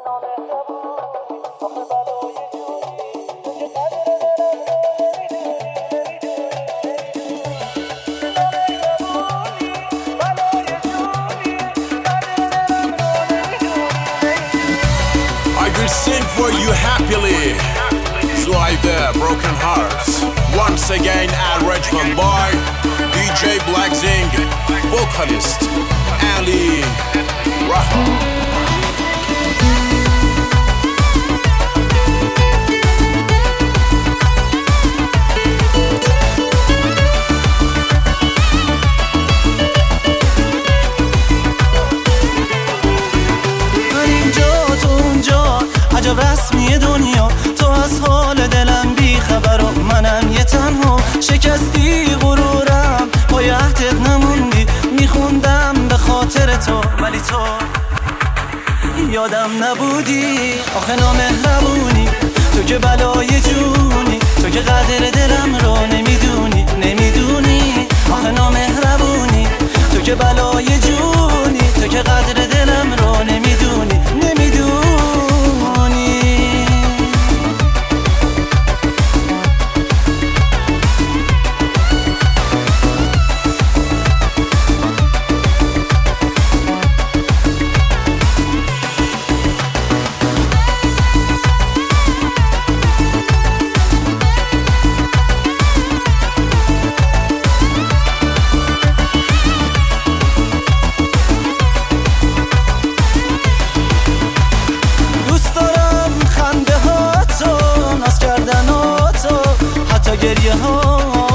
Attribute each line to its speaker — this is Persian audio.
Speaker 1: Sing for you happily. Zuhaida, Broken Hearts. Once again arrangement by DJ Black Zing, vocalist Ali Raha.
Speaker 2: عجب رسمی دنیا، تو از حال دلم بی خبر و منم یه تنها. شکستی غرورم، پای عهدت نموندی، میخوندم به خاطر تو، ولی تو یادم نبودی. آخه نامهربونی، تو که بلای جونی، تو که قدر دلم رو نمیدونی. آخه نامهربونی، تو که بلای جونی، تو که قدر دلم رو نمیدونی. گریه ها